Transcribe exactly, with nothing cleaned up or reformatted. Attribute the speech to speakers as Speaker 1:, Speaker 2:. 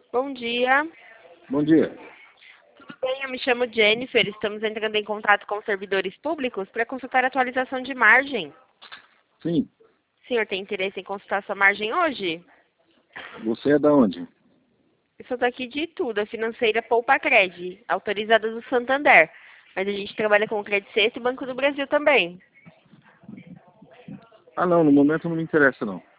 Speaker 1: Bom dia.
Speaker 2: Bom dia.
Speaker 1: Tudo bem? Eu me chamo Jennifer. Estamos entrando em contato com servidores públicos para consultar a atualização de margem.
Speaker 2: Sim.
Speaker 1: O senhor tem interesse em consultar sua margem hoje?
Speaker 2: Você é da onde?
Speaker 1: Eu sou daqui de Itu, da financeira Poupa Cred, autorizada do Santander. Mas a gente trabalha com o Credicesta e Banco do Brasil também.
Speaker 2: Ah, não. No momento não me interessa, não.